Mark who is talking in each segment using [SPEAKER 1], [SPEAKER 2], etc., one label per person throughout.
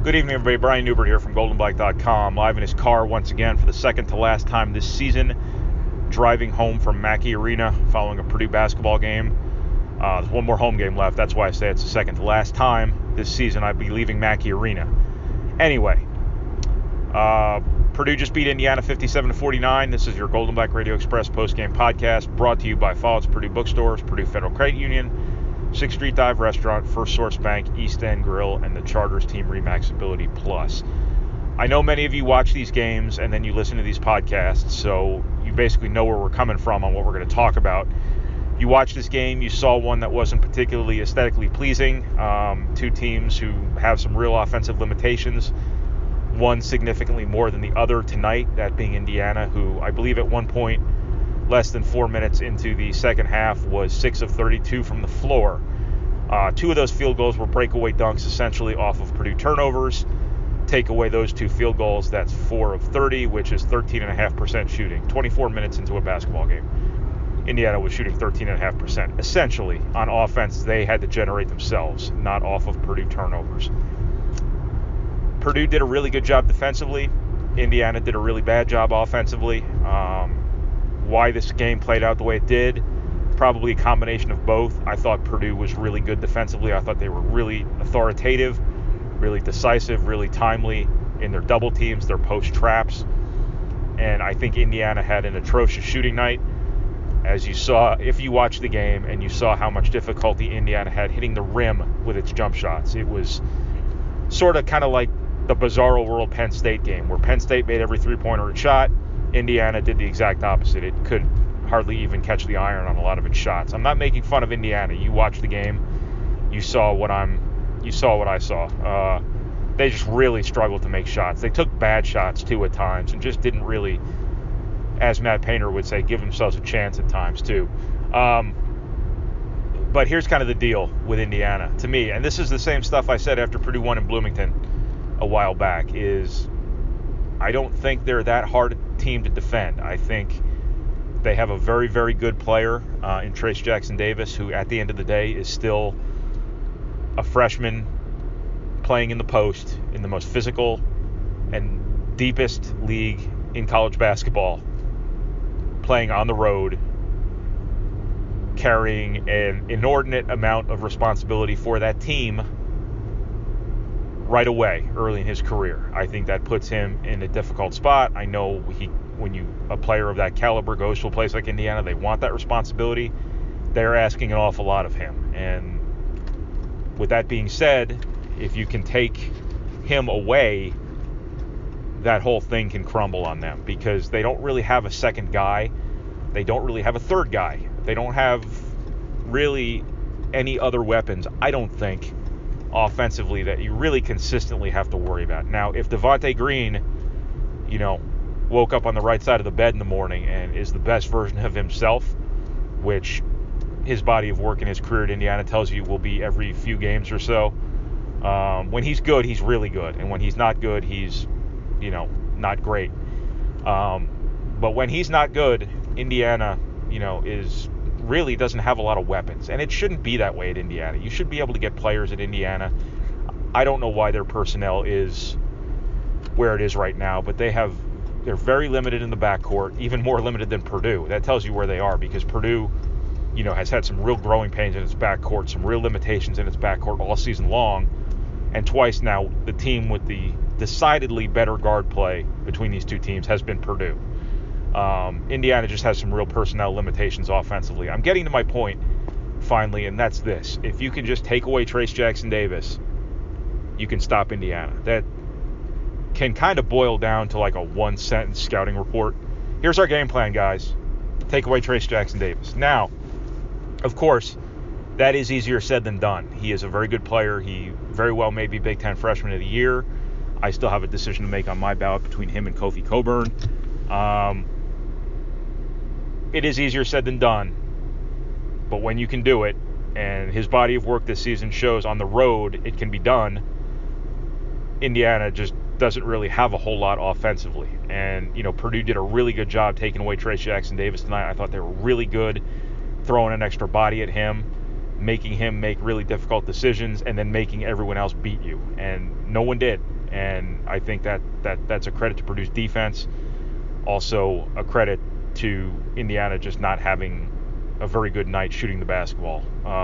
[SPEAKER 1] Good evening, everybody. Brian Newbert here from GoldenBlack.com, live in his car once again for the second to last time this season, driving home from Mackey Arena following a Purdue basketball game. There's one more home game left. That's why I say it's the second to last time this season I'd be leaving Mackey Arena. Anyway, Purdue just beat Indiana 57-49. This is your Golden Black Radio Express postgame podcast brought to you by Follett's Purdue Bookstores, Purdue Federal Credit Union, 6th Street Dive Restaurant, First Source Bank, East End Grill, and the Charters Team Remaxability Plus. I know many of you watch these games and then you listen to these podcasts, so you basically know where we're coming from on what we're going to talk about. You watched this game, you saw one that wasn't particularly aesthetically pleasing. Two teams who have some real offensive limitations, one significantly more than the other tonight, that being Indiana, who I believe at one point, less than 4 minutes into the second half, was 6 of 32 from the floor. Two of those field goals were breakaway dunks, essentially off of Purdue turnovers. Take away those two field goals, that's 4 of 30, which is 13.5% shooting. 24 minutes into a basketball game, Indiana was shooting 13.5%. Essentially, on offense, they had to generate themselves, not off of Purdue turnovers. Purdue did a really good job defensively. Indiana did a really bad job offensively. Why this game played out the way it did, probably a combination of both. I thought Purdue was really good defensively. I thought they were really authoritative, really decisive, really timely in their double teams, their post traps. And I think Indiana had an atrocious shooting night. As you saw, if you watched the game and you saw how much difficulty Indiana had hitting the rim with its jump shots, it was sort of kind of like the bizarro world Penn State game, where Penn State made every three-pointer it shot. Indiana did the exact opposite. It could hardly even catch the iron on a lot of its shots. I'm not making fun of Indiana. You watched the game, you saw what I saw. They just really struggled to make shots. They took bad shots too at times, and just didn't really, as Matt Painter would say, give themselves a chance at times too. But here's kind of the deal with Indiana to me, and this is the same stuff I said after Purdue won in Bloomington a while back, is I don't think they're that hard a team to defend. I think they have a very, very good player in Trayce Jackson-Davis, who at the end of the day is still a freshman playing in the post in the most physical and deepest league in college basketball, playing on the road, carrying an inordinate amount of responsibility for that team right away early in his career. I think that puts him in a difficult spot. I know when a player of that caliber goes to a place like Indiana, they want that responsibility. They're asking an awful lot of him. And with that being said, if you can take him away, that whole thing can crumble on them, because they don't really have a second guy. They don't really have a third guy. They don't have really any other weapons, I don't think, offensively, that you really consistently have to worry about. Now, if Devontae Green, woke up on the right side of the bed in the morning and is the best version of himself, which his body of work in his career at Indiana tells you will be every few games or so. When he's good, he's really good. And when he's not good, he's, not great. But when he's not good, Indiana, really doesn't have a lot of weapons. And it shouldn't be that way at Indiana. You should be able to get players at Indiana. I don't know why their personnel is where it is right now, but they're very limited in the backcourt, even more limited than Purdue. That tells you where they are, because Purdue, has had some real growing pains in its backcourt, some real limitations in its backcourt all season long. And twice now, the team with the decidedly better guard play between these two teams has been Purdue. Indiana just has some real personnel limitations offensively. I'm getting to my point, finally, and that's this. If you can just take away Trayce Jackson-Davis, you can stop Indiana. That can kind of boil down to like a one-sentence scouting report. Here's our game plan, guys. Take away Trayce Jackson-Davis. Now, of course, that is easier said than done. He is a very good player. He very well may be Big Ten Freshman of the Year. I still have a decision to make on my ballot between him and Kofi Cockburn. It is easier said than done, but when you can do it, and his body of work this season shows on the road it can be done, Indiana just doesn't really have a whole lot offensively. And, Purdue did a really good job taking away Trayce Jackson-Davis tonight. I thought they were really good throwing an extra body at him. making him make really difficult decisions, and then making everyone else beat you. And no one did. And I think that's a credit to Purdue's defense. Also a credit to Indiana just not having a very good night shooting the basketball.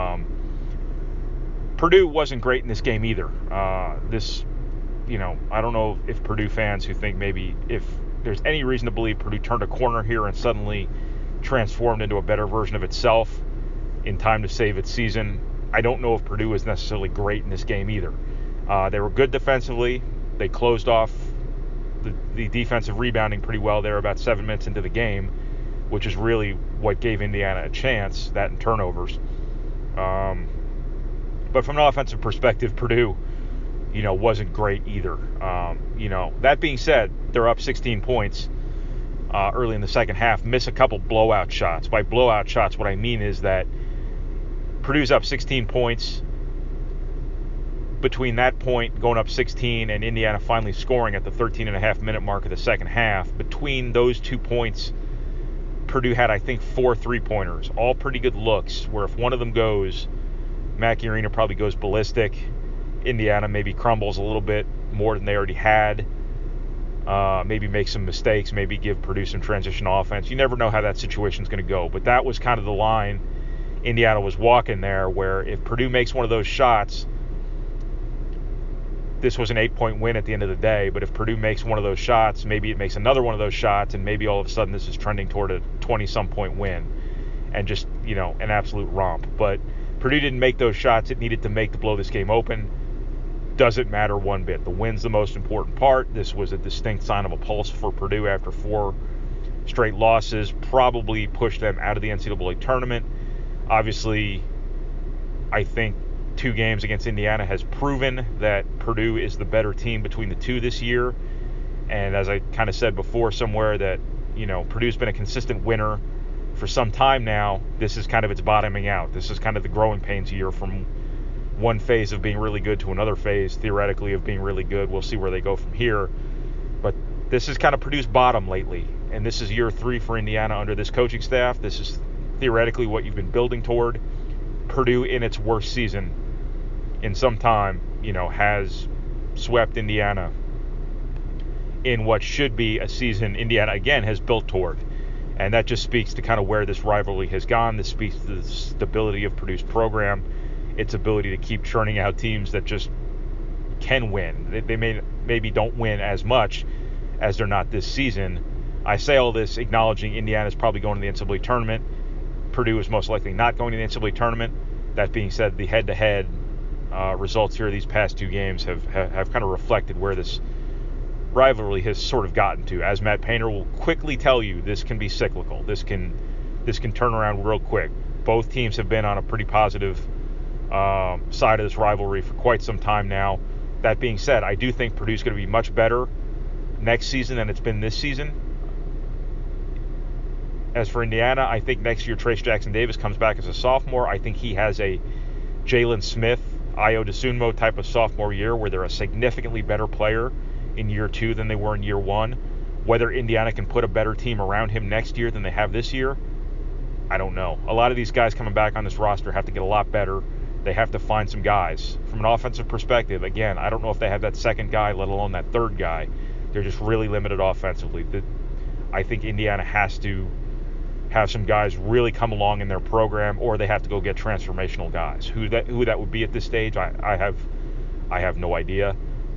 [SPEAKER 1] Purdue wasn't great in this game either. I don't know if Purdue fans who think maybe if there's any reason to believe Purdue turned a corner here and suddenly transformed into a better version of itself in time to save its season. I don't know if Purdue was necessarily great in this game either. They were good defensively. They closed off the defensive rebounding pretty well there about 7 minutes into the game, which is really what gave Indiana a chance, that and turnovers. But from an offensive perspective, Purdue, wasn't great either. That being said, they're up 16 points early in the second half, miss a couple blowout shots. By blowout shots, what I mean is that Purdue's up 16 points. Between that point, going up 16, and Indiana finally scoring at the 13.5-minute mark of the second half, between those 2 points, Purdue had, I think, 4 3-pointers, all pretty good looks, where if one of them goes, Mackey Arena probably goes ballistic. Indiana maybe crumbles a little bit more than they already had. Maybe make some mistakes, maybe give Purdue some transition offense. You never know how that situation's going to go, but that was kind of the line Indiana was walking there, where if Purdue makes one of those shots, this was an 8-point win at the end of the day, but if Purdue makes one of those shots, maybe it makes another one of those shots, and maybe all of a sudden this is trending toward a 20-some point win, and just, an absolute romp. But Purdue didn't make those shots it needed to make to blow this game open. Doesn't matter one bit. The win's the most important part. This was a distinct sign of a pulse for Purdue after 4 straight losses, probably pushed them out of the NCAA tournament. Obviously, I think 2 games against Indiana has proven that Purdue is the better team between the two this year. And as I kind of said before somewhere, that, Purdue's been a consistent winner for some time now. This is kind of its bottoming out. This is kind of the growing pains year from one phase of being really good to another phase, theoretically, of being really good. We'll see where they go from here. But this is kind of Purdue's bottom lately. And this is year 3 for Indiana under this coaching staff. This is theoretically what you've been building toward. Purdue, in its worst season in some time, has swept Indiana in what should be a season Indiana, again, has built toward. And that just speaks to kind of where this rivalry has gone. This speaks to the stability of Purdue's program, its ability to keep churning out teams that just can win. They maybe don't win as much as they're not this season. I say all this acknowledging Indiana's probably going to the NCAA tournament. Purdue is most likely not going to the NCAA tournament. That being said, the head-to-head results here these past 2 games have kind of reflected where this rivalry has sort of gotten to. As Matt Painter will quickly tell you, this can be cyclical. This can turn around real quick. Both teams have been on a pretty positive side of this rivalry for quite some time now. That being said, I do think Purdue's going to be much better next season than it's been this season. As for Indiana, I think next year Trace Jackson-Davis comes back as a sophomore. I think he has a Jalen Smith, Ayo Dosunmu type of sophomore year where they're a significantly better player in year 2 than they were in year 1. Whether Indiana can put a better team around him next year than they have this year, I don't know. A lot of these guys coming back on this roster have to get a lot better. They have to find some guys. From an offensive perspective, again, I don't know if they have that second guy, let alone that third guy. They're just really limited offensively. I think Indiana has to have some guys really come along in their program, or they have to go get transformational guys. Who that would be at this stage, I have no idea.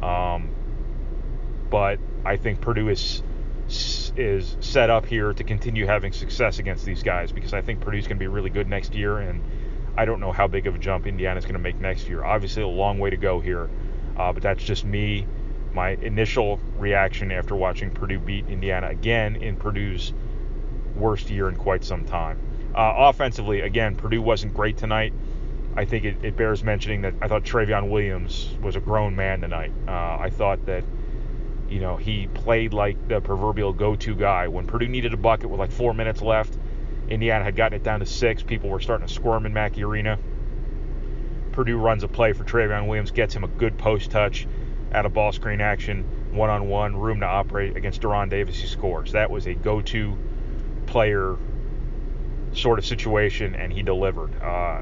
[SPEAKER 1] But I think Purdue is set up here to continue having success against these guys, because I think Purdue's going to be really good next year, and I don't know how big of a jump Indiana's going to make next year. Obviously, a long way to go here, but that's just me. My initial reaction after watching Purdue beat Indiana again in Purdue's worst year in quite some time. Offensively, again, Purdue wasn't great tonight. I think it bears mentioning that I thought Trevion Williams was a grown man tonight. I thought that, he played like the proverbial go-to guy. When Purdue needed a bucket with like 4 minutes left, Indiana had gotten it down to 6. People were starting to squirm in Mackey Arena. Purdue runs a play for Trevion Williams, gets him a good post touch out of ball screen action, one-on-one, room to operate against Deron Davis. He scores. That was a go-to player sort of situation, and he delivered.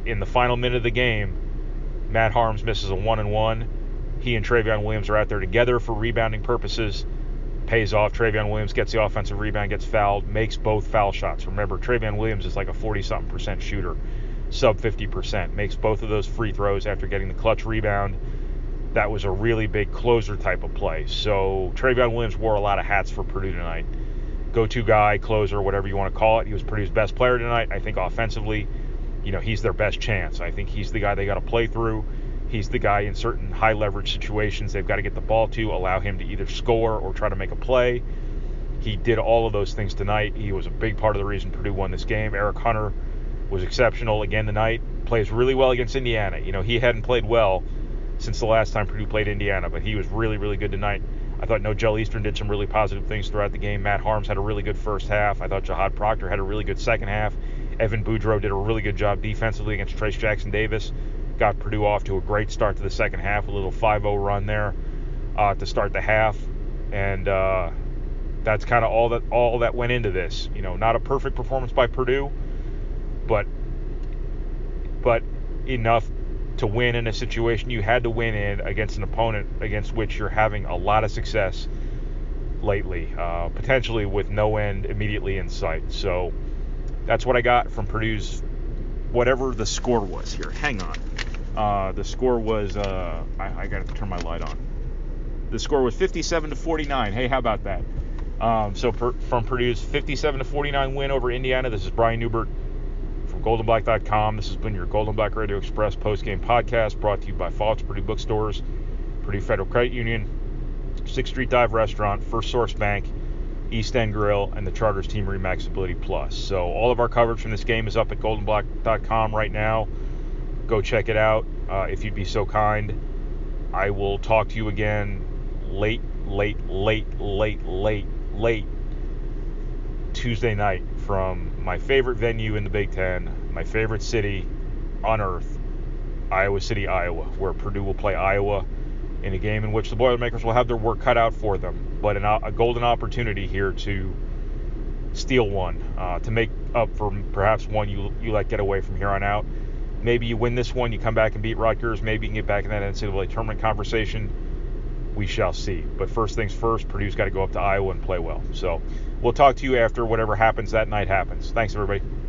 [SPEAKER 1] in the final minute of the game, Matt Haarms misses a 1-and-1. He and Travion Williams are out there together for rebounding purposes. Pays off. Travion Williams gets the offensive rebound, gets fouled, makes both foul shots. Remember, Travion Williams is like a 40-something% shooter, sub 50%. Makes both of those free throws after getting the clutch rebound. That was a really big closer type of play. So Travion Williams wore a lot of hats for Purdue tonight. Go-to guy, closer, whatever you want to call it. He was Purdue's best player tonight. I think offensively, he's their best chance. I think he's the guy they got to play through. He's the guy in certain high-leverage situations they've got to get the ball to, allow him to either score or try to make a play. He did all of those things tonight. He was a big part of the reason Purdue won this game. Eric Hunter was exceptional again tonight. Plays really well against Indiana. He hadn't played well since the last time Purdue played Indiana, but he was really, really good tonight. I thought Nogel Eastern did some really positive things throughout the game. Matt Haarms had a really good first half. I thought Jihad Proctor had a really good second half. Evan Boudreau did a really good job defensively against Trace Jackson Davis. Got Purdue off to a great start to the second half, a little 5-0 run there to start the half. And that's kind of all that went into this. Not a perfect performance by Purdue, but enough to win in a situation you had to win in against an opponent against which you're having a lot of success lately, potentially with no end immediately in sight. So that's what I got from Purdue's, whatever the score was here. Hang on. The score was, I got to turn my light on. The score was 57-49. Hey, how about that? From Purdue's 57-49 win over Indiana, this is Brian Newbert from GoldenBlack.com. This has been your Golden Black Radio Express post-game podcast, brought to you by Fox Purdue Bookstores, Purdue Federal Credit Union, 6th Street Dive Restaurant, First Source Bank, East End Grill, and the Charters Team Remax Ability Plus. So all of our coverage from this game is up at GoldenBlack.com right now. Go check it out if you'd be so kind. I will talk to you again late Tuesday night from my favorite venue in the Big Ten, my favorite city on earth, Iowa City, Iowa, where Purdue will play Iowa in a game in which the Boilermakers will have their work cut out for them, but a golden opportunity here to steal one, to make up for perhaps one you let get away from here on out. Maybe you win this one, you come back and beat Rutgers, maybe you can get back in that NCAA tournament conversation. We shall see. But first things first, Purdue's got to go up to Iowa and play well. So we'll talk to you after whatever happens that night happens. Thanks, everybody.